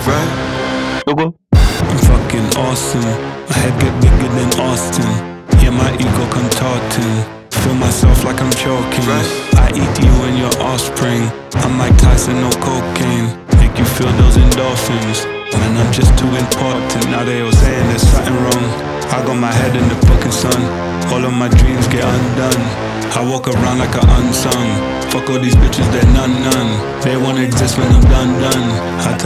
right? I'm fucking awesome. My head get bigger than Austin. Yeah, my ego contorting. Feel myself like I'm choking. Right. I eat you and your offspring. I'm Mike Tyson, no cocaine. Make you feel those endorphins. Man, I'm just too important. Now they all saying there's something wrong. I got my head in the fucking sun. All of my dreams get undone. I walk around like a unsung. Fuck all these bitches, they're none. They wanna exist when I'm done. I